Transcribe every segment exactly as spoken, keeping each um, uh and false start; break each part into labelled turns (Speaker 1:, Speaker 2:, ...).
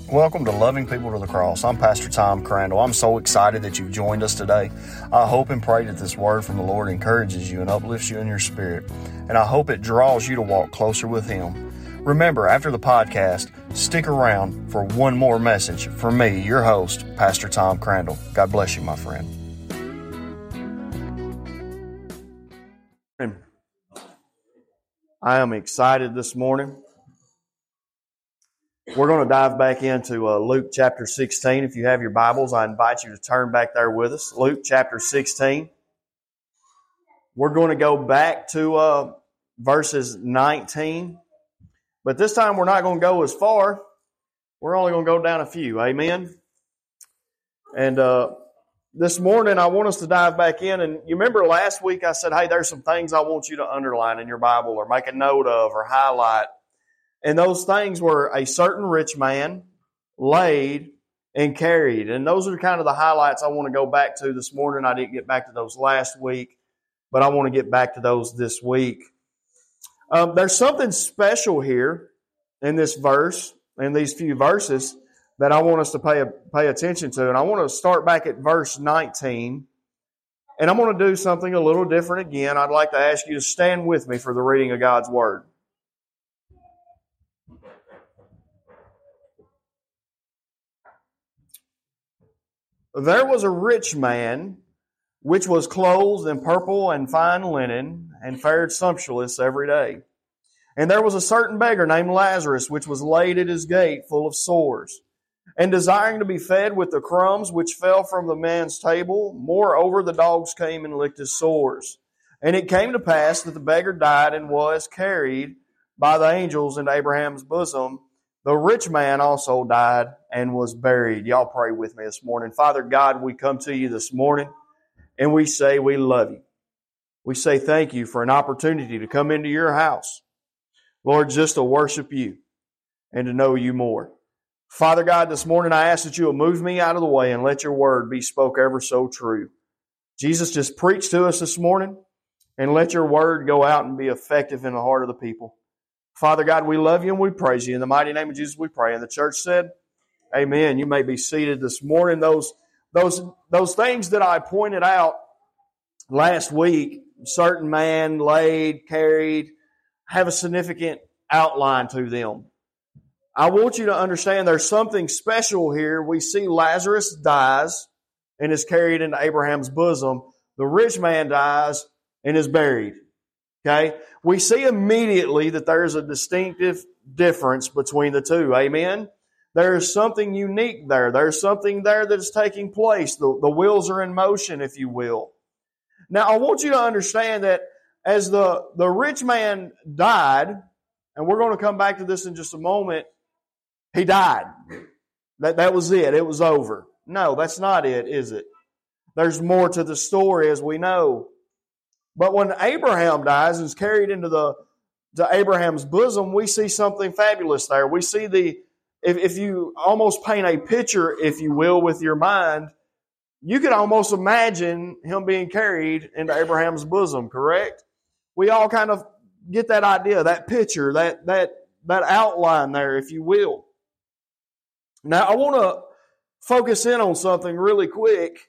Speaker 1: Welcome to Loving People to the Cross. I'm Pastor Tom Crandall. I'm so excited that you've joined us today. I hope and pray that this word from the Lord encourages you and uplifts you in your spirit. And I hope it draws you to walk closer with Him. Remember, after the podcast, stick around for one more message from me, your host, Pastor Tom Crandall. God bless you, my friend. I am excited this morning. We're going to dive back into uh, Luke chapter sixteen. If you have your Bibles, I invite you to turn back there with us. Luke chapter sixteen. We're going to go back to uh, verses nineteen. But this time we're not going to go as far. We're only going to go down a few. Amen? And uh, this morning I want us to dive back in. And you remember last week I said, hey, there's some things I want you to underline in your Bible or make a note of or highlight. And those things were a certain rich man, laid, and carried. And those are kind of the highlights I want to go back to this morning. I didn't get back to those last week, but I want to get back to those this week. Um, there's something special here in this verse, in these few verses, that I want us to pay, pay attention to. And I want to start back at verse nineteen. And I'm going to do something a little different again. I'd like to ask you to stand with me for the reading of God's Word. There was a rich man, which was clothed in purple and fine linen, and fared sumptuous every day. And there was a certain beggar named Lazarus, which was laid at his gate, full of sores, and desiring to be fed with the crumbs which fell from the man's table. Moreover, the dogs came and licked his sores. And it came to pass that the beggar died and was carried by the angels into Abraham's bosom. The rich man also died and was buried. Y'all pray with me this morning. Father God, we come to you this morning and we say we love you. We say thank you for an opportunity to come into your house. Lord, just to worship you and to know you more. Father God, this morning I ask that you will move me out of the way and let your word be spoke ever so true. Jesus, just preach to us this morning and let your word go out and be effective in the heart of the people. Father God, we love you and we praise you. In the mighty name of Jesus we pray. And the church said, amen. You may be seated this morning. Those, those, those things that I pointed out last week, certain man, laid, carried, have a significant outline to them. I want you to understand there's something special here. We see Lazarus dies and is carried into Abraham's bosom. The rich man dies and is buried. Okay? We see immediately that there is a distinctive difference between the two. Amen? There is something unique there. There's something there that is taking place. The, the wheels are in motion, if you will. Now, I want you to understand that as the, the rich man died, and we're going to come back to this in just a moment, he died. That, that was it. It was over. No, that's not it, is it? There's more to the story, as we know. But when Abraham dies and is carried into the to Abraham's bosom, we see something fabulous there. We see the, if, if you almost paint a picture, if you will, with your mind, you could almost imagine him being carried into Abraham's bosom, correct? We all kind of get that idea, that picture, that that that outline there, if you will. Now, I want to focus in on something really quick.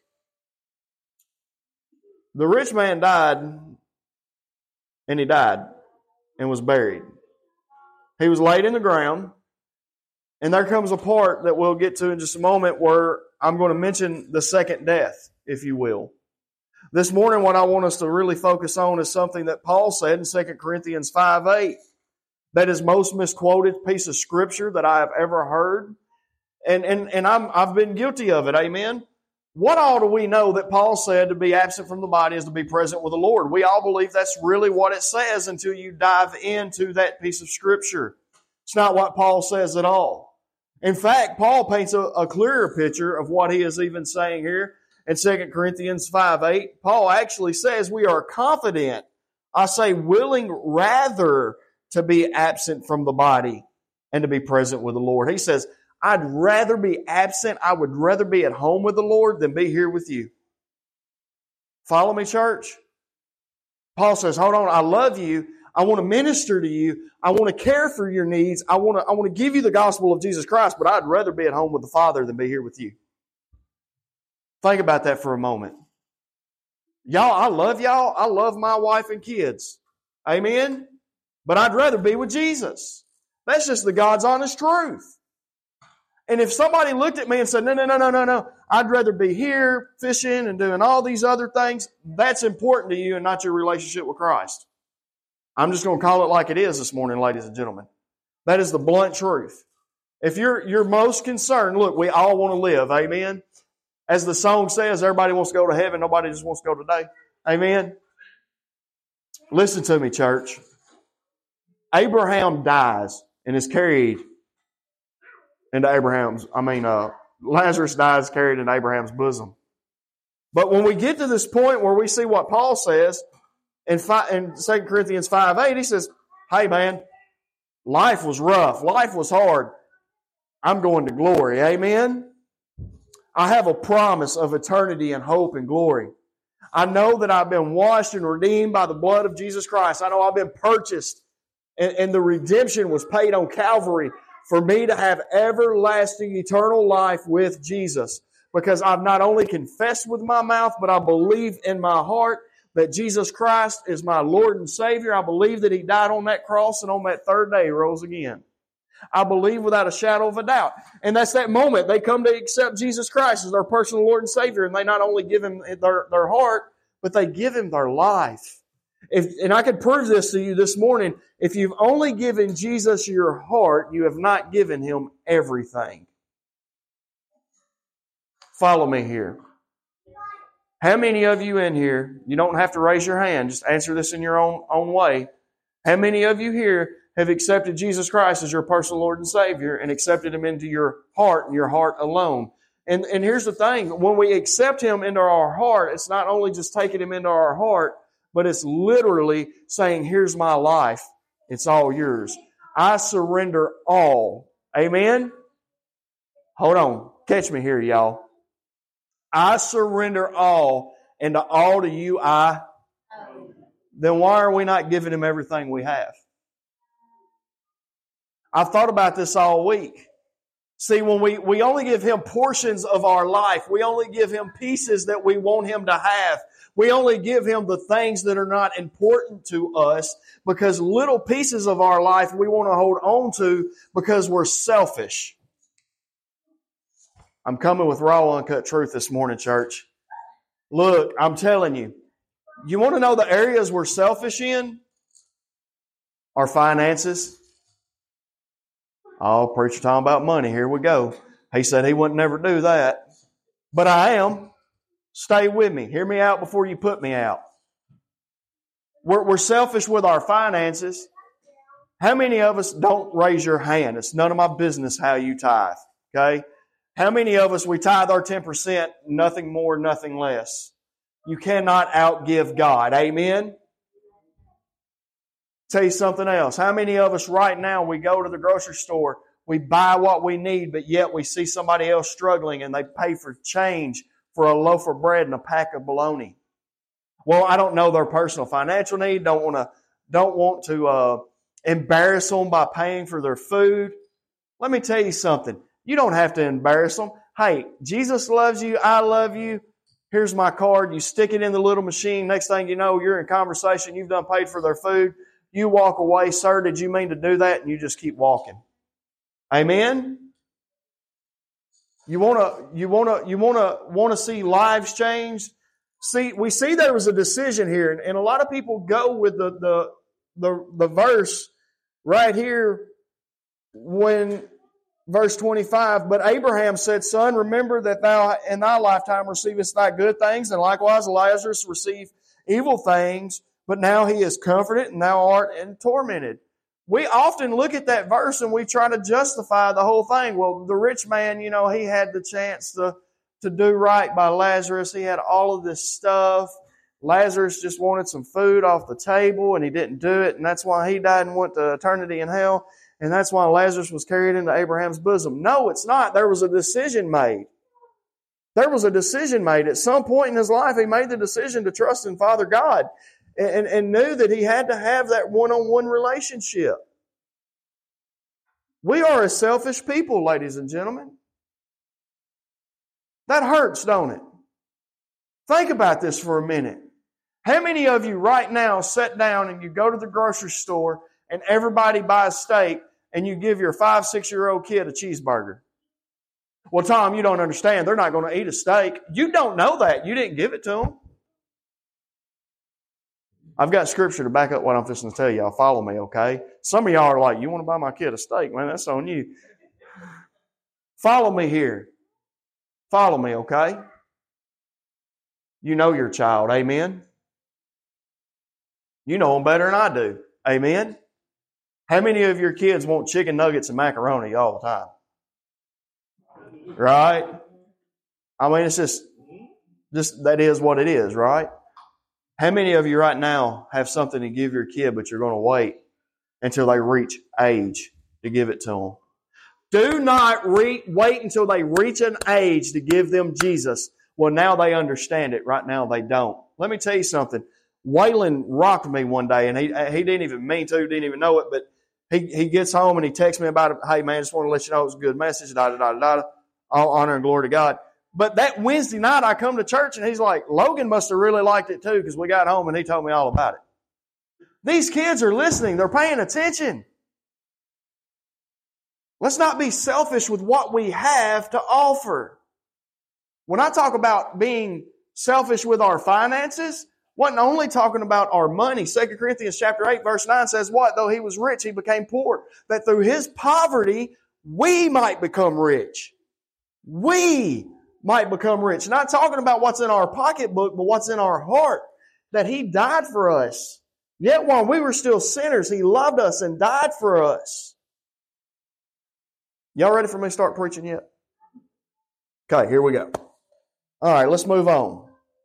Speaker 1: The rich man died, and he died and was buried. He was laid in the ground, and there comes a part that we'll get to in just a moment where I'm going to mention the second death, if you will. This morning, what I want us to really focus on is something that Paul said in Second Corinthians five eight. That is most misquoted piece of scripture that I have ever heard. And, and, and I'm, I've been guilty of it, amen? What all do we know that Paul said to be absent from the body is to be present with the Lord? We all believe that's really what it says until you dive into that piece of Scripture. It's not what Paul says at all. In fact, Paul paints a, a clearer picture of what he is even saying here in Second Corinthians five eight. Paul actually says we are confident, I say willing rather to be absent from the body and to be present with the Lord. He says, I'd rather be absent. I would rather be at home with the Lord than be here with you. Follow me, church? Paul says, hold on, I love you. I want to minister to you. I want to care for your needs. I want to, I want to give you the gospel of Jesus Christ, but I'd rather be at home with the Father than be here with you. Think about that for a moment. Y'all, I love y'all. I love my wife and kids. Amen? But I'd rather be with Jesus. That's just the God's honest truth. And if somebody looked at me and said, no, no, no, no, no, no, I'd rather be here fishing and doing all these other things, that's important to you and not your relationship with Christ. I'm just going to call it like it is this morning, ladies and gentlemen. That is the blunt truth. If you're, you're most concerned, look, we all want to live, amen? As the song says, everybody wants to go to heaven, nobody just wants to go today. Amen? Listen to me, church. Abraham dies and is carried into Abraham's, I mean, uh, Lazarus dies carried in Abraham's bosom. But when we get to this point where we see what Paul says in, five, in Second Corinthians five eight, he says, hey man, life was rough. Life was hard. I'm going to glory. Amen? I have a promise of eternity and hope and glory. I know that I've been washed and redeemed by the blood of Jesus Christ. I know I've been purchased and, and the redemption was paid on Calvary for me to have everlasting eternal life with Jesus. Because I've not only confessed with my mouth, but I believe in my heart that Jesus Christ is my Lord and Savior. I believe that He died on that cross and on that third day He rose again. I believe without a shadow of a doubt. And that's that moment they come to accept Jesus Christ as their personal Lord and Savior. And they not only give Him their, their heart, but they give Him their life. If, and I could prove this to you this morning. If you've only given Jesus your heart, you have not given Him everything. Follow me here. How many of you in here, you don't have to raise your hand, just answer this in your own, own way. How many of you here have accepted Jesus Christ as your personal Lord and Savior and accepted Him into your heart and your heart alone? And, and here's the thing, when we accept Him into our heart, it's not only just taking Him into our heart, but it's literally saying, here's my life. It's all yours. I surrender all. Amen? Hold on. Catch me here, y'all. I surrender all, and to all to you I... Then why are we not giving Him everything we have? I've thought about this all week. See, when we, we only give Him portions of our life, we only give Him pieces that we want Him to have. We only give Him the things that are not important to us because little pieces of our life we want to hold on to because we're selfish. I'm coming with raw, uncut truth this morning, church. Look, I'm telling you, you want to know the areas we're selfish in? Our finances. Oh, preacher talking about money. Here we go. He said he wouldn't never do that. But I am. Stay with me. Hear me out before you put me out. We're, we're selfish with our finances. How many of us don't raise your hand? It's none of my business how you tithe. Okay? How many of us, we tithe our ten percent, nothing more, nothing less? You cannot outgive God. Amen? Tell you something else. How many of us right now, we go to the grocery store, we buy what we need, but yet we see somebody else struggling and they pay for change for a loaf of bread and a pack of bologna? Well, I don't know their personal financial need. Don't want to, don't want to uh, embarrass them by paying for their food. Let me tell you something. You don't have to embarrass them. Hey, Jesus loves you. I love you. Here's my card. You stick it in the little machine. Next thing you know, you're in conversation. You've done paid for their food. You walk away. Sir, did you mean to do that? And you just keep walking. Amen? You want to, you want to, you want to, want to see lives changed? See, we see there was a decision here, and, and a lot of people go with the, the, the, the verse right here when verse twenty-five, but Abraham said, Son, remember that thou in thy lifetime receivest thy good things, and likewise Lazarus received evil things, but now he is comforted, and thou art tormented. We often look at that verse and we try to justify the whole thing. Well, the rich man, you know, he had the chance to, to do right by Lazarus. He had all of this stuff. Lazarus just wanted some food off the table, and he didn't do it, and that's why he died and went to eternity in hell. And that's why Lazarus was carried into Abraham's bosom. No, it's not. There was a decision made. There was a decision made. At some point in his life, he made the decision to trust in Father God. and, and knew that he had to have that one-on-one relationship. We are a selfish people, ladies and gentlemen. That hurts, don't it? Think about this for a minute. How many of you right now sit down and you go to the grocery store and everybody buys steak and you give your five, six-year-old kid a cheeseburger? Well, Tom, you don't understand. They're not going to eat a steak. You don't know that. You didn't give it to them. I've got scripture to back up what I'm fixing to tell y'all. Follow me, okay? Some of y'all are like, you want to buy my kid a steak? Man, that's on you. Follow me here. Follow me, okay? You know your child, amen? You know them better than I do, amen? How many of your kids want chicken nuggets and macaroni all the time? Right? I mean, it's just, just that is what it is, right? How many of you right now have something to give your kid, but you're going to wait until they reach age to give it to them? Do not re- wait until they reach an age to give them Jesus. Well, now they understand it. Right now they don't. Let me tell you something. Waylon rocked me one day, and he he didn't even mean to, didn't even know it, but he, he gets home and he texts me about it. Hey, man, just want to let you know it was a good message. Da, da, da, da, da. All honor and glory to God. But that Wednesday night I come to church and he's like, Logan must have really liked it too because we got home and he told me all about it. These kids are listening. They're paying attention. Let's not be selfish with what we have to offer. When I talk about being selfish with our finances, wasn't only talking about our money. Second Corinthians chapter eight verse nine says what? Though he was rich, he became poor. That through his poverty, we might become rich. We might become rich. Not talking about what's in our pocketbook, but what's in our heart. That he died for us. Yet while we were still sinners, he loved us and died for us. Y'all ready for me to start preaching yet? Okay, here we go. All right, let's move on.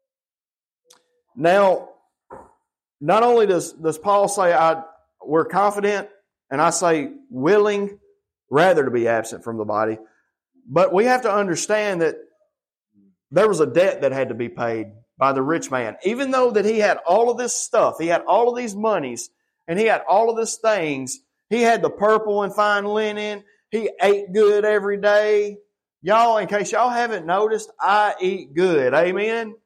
Speaker 1: Now, not only does, does Paul say I, we're confident, and I say willing rather to be absent from the body, but we have to understand that there was a debt that had to be paid by the rich man. Even though that he had all of this stuff, he had all of these monies, and he had all of these things, he had the purple and fine linen, he ate good every day. Y'all, in case y'all haven't noticed, I eat good. Amen?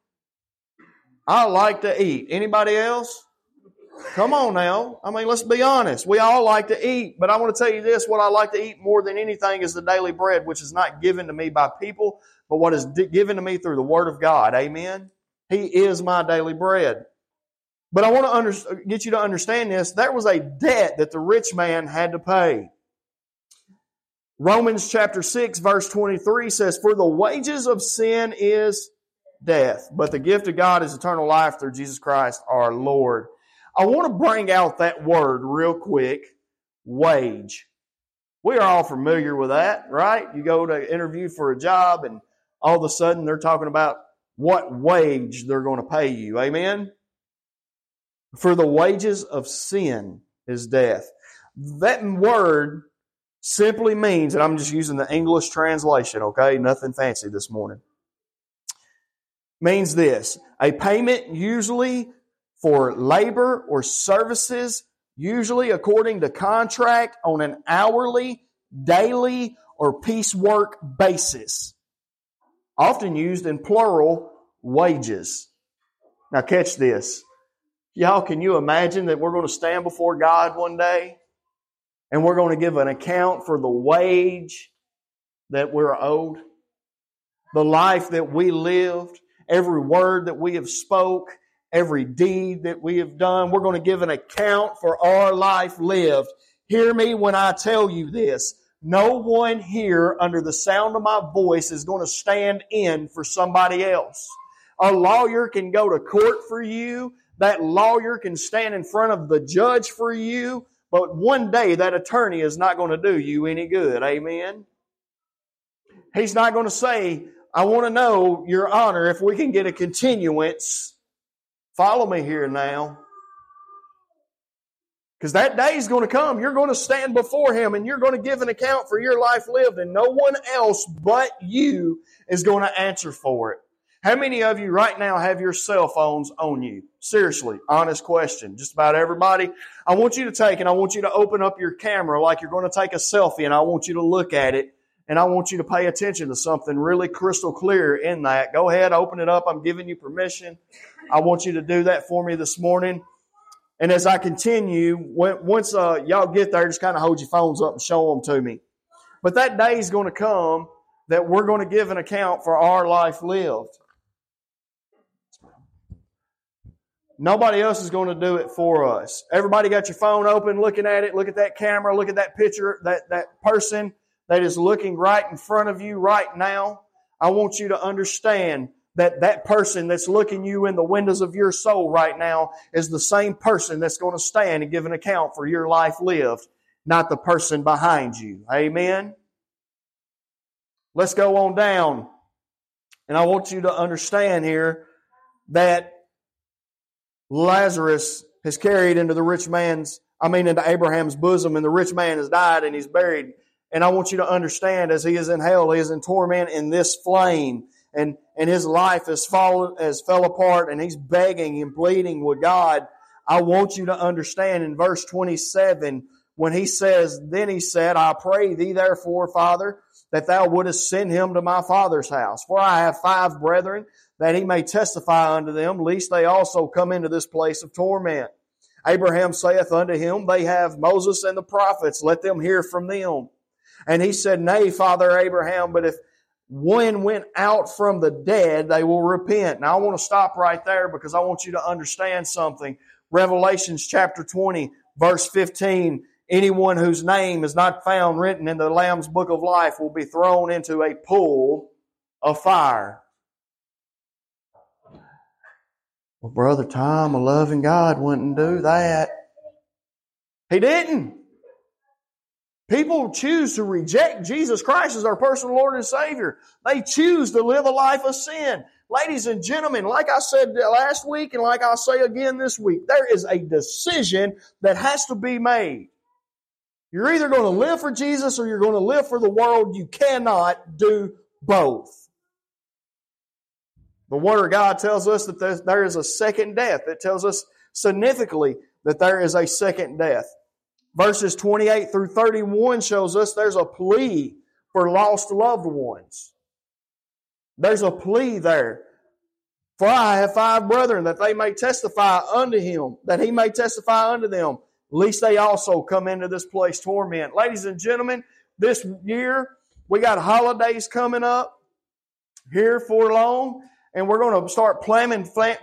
Speaker 1: I like to eat. Anybody else? Come on now. I mean, let's be honest. We all like to eat. But I want to tell you this. What I like to eat more than anything is the daily bread, which is not given to me by people, but what is given to me through the Word of God. Amen? He is my daily bread. But I want to under, get you to understand this. There was a debt that the rich man had to pay. Romans chapter six verse twenty-three says, for the wages of sin is death, but the gift of God is eternal life through Jesus Christ our Lord. I want to bring out that word real quick, wage. We are all familiar with that, right? You go to interview for a job and all of a sudden they're talking about what wage they're going to pay you. Amen? For the wages of sin is death. That word simply means, and I'm just using the English translation, okay? Nothing fancy this morning. Means this, a payment usually for labor or services, usually according to contract on an hourly, daily, or piecework basis. Often used in plural, wages. Now catch this. Y'all, can you imagine that we're going to stand before God one day and we're going to give an account for the wage that we're owed? The life that we lived, every word that we have spoke, every deed that we have done. We're going to give an account for our life lived. Hear me when I tell you this. No one here under the sound of my voice is going to stand in for somebody else. A lawyer can go to court for you. That lawyer can stand in front of the judge for you. But one day that attorney is not going to do you any good. Amen? He's not going to say, I want to know, Your Honor, if we can get a continuance. Follow me here now. Because that day is going to come. You're going to stand before Him and you're going to give an account for your life lived, and no one else but you is going to answer for it. How many of you right now have your cell phones on you? Seriously, honest question. Just about everybody. I want you to take and I want you to open up your camera like you're going to take a selfie, and I want you to look at it, and I want you to pay attention to something really crystal clear in that. Go ahead, open it up. I'm giving you permission. I want you to do that for me this morning. And as I continue, once uh, y'all get there, just kind of hold your phones up and show them to me. But that day is going to come that we're going to give an account for our life lived. Nobody else is going to do it for us. Everybody got your phone open, looking at it. Look at that camera. Look at that picture, that, that person that is looking right in front of you right now. I want you to understand that that person that's looking you in the windows of your soul right now is the same person that's going to stand and give an account for your life lived, not the person behind you. Amen? Let's go on down. And I want you to understand here that Lazarus is carried into the rich man's, I mean into Abraham's bosom, and the rich man has died and he's buried. And I want you to understand, as he is in hell, he is in torment in this flame. And, and his life has fallen, has fell apart, and he's begging and pleading with God. I want you to understand in verse twenty-seven, when he says, then he said, I pray thee therefore, Father, that thou wouldest send him to my father's house. For I have five brethren, that he may testify unto them, lest they also come into this place of torment. Abraham saith unto him, they have Moses and the prophets, let them hear from them. And he said, nay, Father Abraham, but if one went out from the dead, they will repent. Now I want to stop right there because I want you to understand something. Revelations chapter twenty, verse fifteen, anyone whose name is not found written in the Lamb's book of life will be thrown into a pool of fire. Well, Brother Tom, a loving God wouldn't do that. He didn't. People choose to reject Jesus Christ as our personal Lord and Savior. They choose to live a life of sin. Ladies and gentlemen, like I said last week and like I'll say again this week, there is a decision that has to be made. You're either going to live for Jesus or you're going to live for the world. You cannot do both. The Word of God tells us that there is a second death. It tells us significantly that there is a second death. Verses twenty-eight through thirty-one shows us there's a plea for lost loved ones. There's a plea there. For I have five brethren, that they may testify unto him, that he may testify unto them, lest they also come into this place torment. Ladies and gentlemen, this year we got holidays coming up here for long. And we're going to start planning,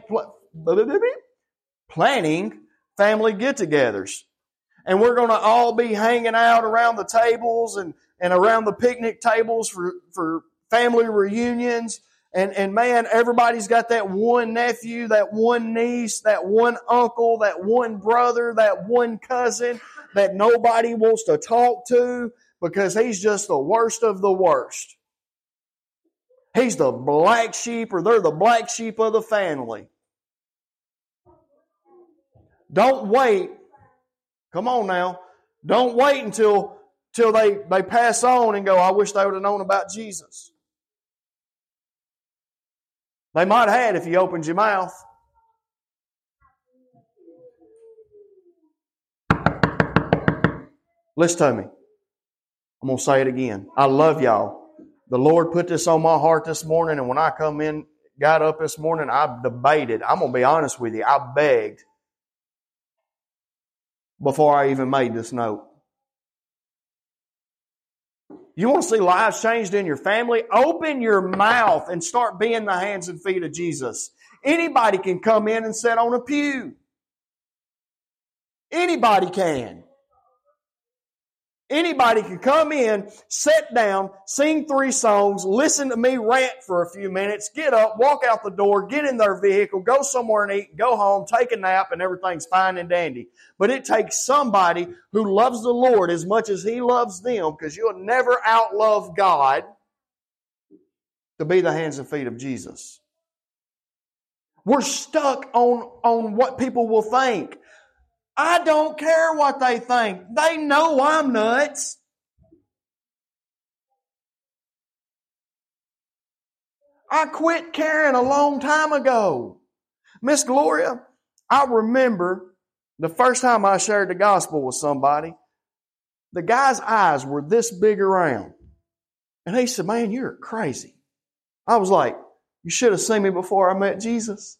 Speaker 1: planning family get-togethers. And we're going to all be hanging out around the tables and, and around the picnic tables for, for family reunions. And, and man, everybody's got that one nephew, that one niece, that one uncle, that one brother, that one cousin that nobody wants to talk to because he's just the worst of the worst. He's the black sheep, or they're the black sheep of the family. Don't wait. Come on now. Don't wait until, until they, they pass on and go, I wish they would have known about Jesus. They might have had if you opened your mouth. Listen to me. I'm going to say it again. I love y'all. The Lord put this on my heart this morning, and when I come in, got up this morning, I debated. I'm going to be honest with you. I begged before I even made this note. You want to see lives changed in your family? Open your mouth and start being the hands and feet of Jesus. Anybody can come in and sit on a pew. Anybody can. Anybody can come in, sit down, sing three songs, listen to me rant for a few minutes, get up, walk out the door, get in their vehicle, go somewhere and eat, go home, take a nap, and everything's fine and dandy. But it takes somebody who loves the Lord as much as He loves them, because you'll never outlove God, to be the hands and feet of Jesus. We're stuck on, on what people will think. I don't care what they think. They know I'm nuts. I quit caring a long time ago. Miss Gloria, I remember the first time I shared the gospel with somebody, the guy's eyes were this big around. And he said, man, you're crazy. I was like, you should have seen me before I met Jesus.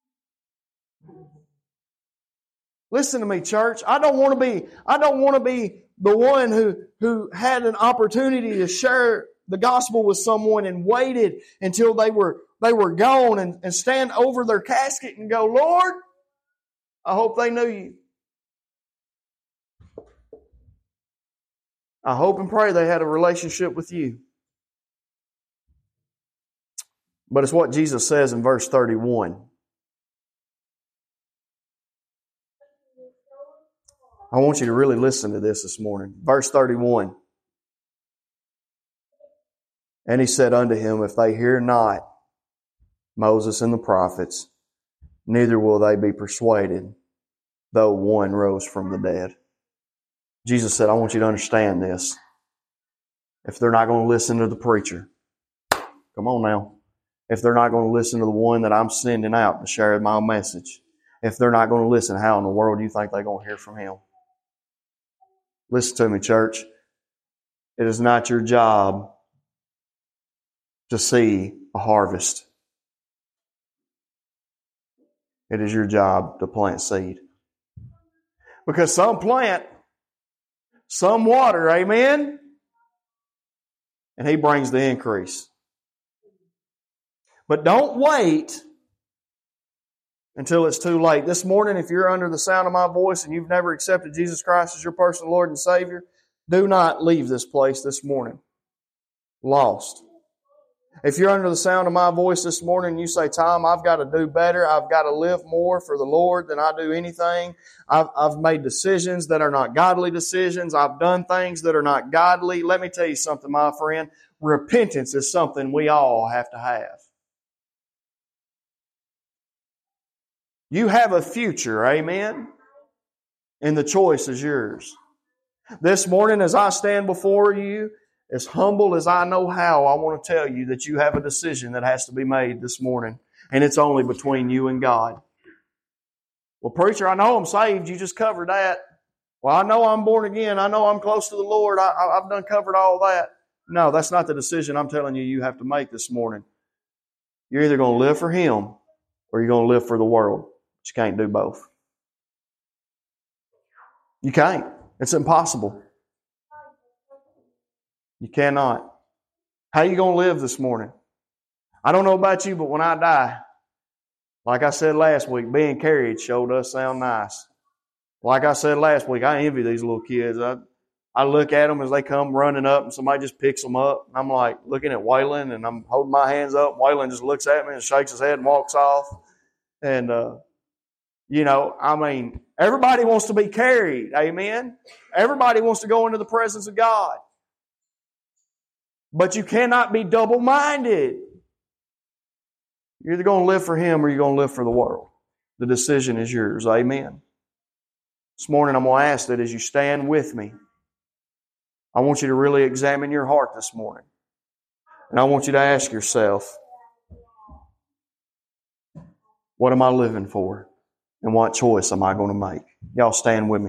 Speaker 1: Listen to me, church. I don't want to be, I don't want to be the one who, who had an opportunity to share the gospel with someone and waited until they were, they were gone and, and stand over their casket and go, Lord, I hope they knew you. I hope and pray they had a relationship with you. But it's what Jesus says in verse thirty-one. I want you to really listen to this this morning. Verse thirty-one. And he said unto him, if they hear not Moses and the prophets, neither will they be persuaded, though one rose from the dead. Jesus said, I want you to understand this. If they're not going to listen to the preacher, come on now. If they're not going to listen to the one that I'm sending out to share my message, if they're not going to listen, how in the world do you think they're going to hear from Him? Listen to me, church. It is not your job to see a harvest. It is your job to plant seed. Because some plant, some water, amen? And He brings the increase. But don't wait until it's too late. This morning, if you're under the sound of my voice and you've never accepted Jesus Christ as your personal Lord and Savior, do not leave this place this morning lost. If you're under the sound of my voice this morning and you say, Tom, I've got to do better. I've got to live more for the Lord than I do anything. I've, I've made decisions that are not godly decisions. I've done things that are not godly. Let me tell you something, my friend. Repentance is something we all have to have. You have a future, amen? And the choice is yours. This morning as I stand before you, as humble as I know how, I want to tell you that you have a decision that has to be made this morning. And it's only between you and God. Well, preacher, I know I'm saved. You just covered that. Well, I know I'm born again. I know I'm close to the Lord. I, I've done covered all that. No, that's not the decision I'm telling you you have to make this morning. You're either going to live for Him or you're going to live for the world. But you can't do both. You can't. It's impossible. You cannot. How are you going to live this morning? I don't know about you, but when I die, like I said last week, being carried sure does sound nice. Like I said last week, I envy these little kids. I, I look at them as they come running up and somebody just picks them up. I'm like looking at Waylon and I'm holding my hands up. Waylon just looks at me and shakes his head and walks off. And, uh, you know, I mean, everybody wants to be carried. Amen. Everybody wants to go into the presence of God. But you cannot be double-minded. You're either going to live for Him or you're going to live for the world. The decision is yours. Amen. This morning I'm going to ask that as you stand with me, I want you to really examine your heart this morning. And I want you to ask yourself, what am I living for? And what choice am I going to make? Y'all stand with me.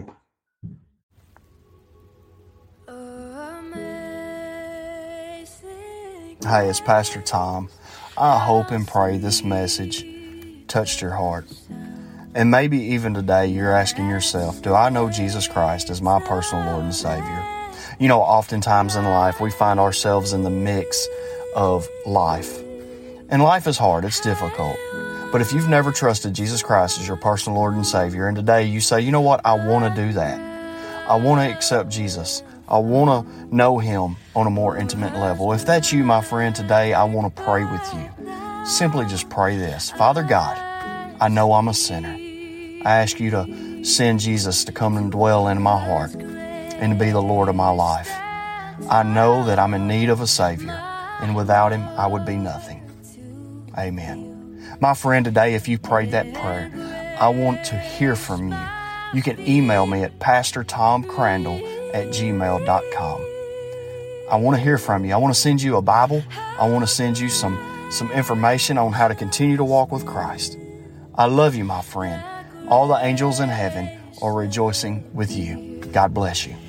Speaker 1: Hey, it's Pastor Tom. I hope and pray this message touched your heart. And maybe even today you're asking yourself, do I know Jesus Christ as my personal Lord and Savior? You know, oftentimes in life we find ourselves in the mix of life. And life is hard, it's difficult. But if you've never trusted Jesus Christ as your personal Lord and Savior, and today you say, you know what, I want to do that. I want to accept Jesus. I want to know Him on a more intimate level. If that's you, my friend, today I want to pray with you. Simply just pray this. Father God, I know I'm a sinner. I ask you to send Jesus to come and dwell in my heart and to be the Lord of my life. I know that I'm in need of a Savior, and without Him, I would be nothing. Amen. My friend, today, if you prayed that prayer, I want to hear from you. You can email me at pastor tom crandall at gmail dot com. I want to hear from you. I want to send you a Bible. I want to send you some, some information on how to continue to walk with Christ. I love you, my friend. all the angels in heaven are rejoicing with you. God bless you.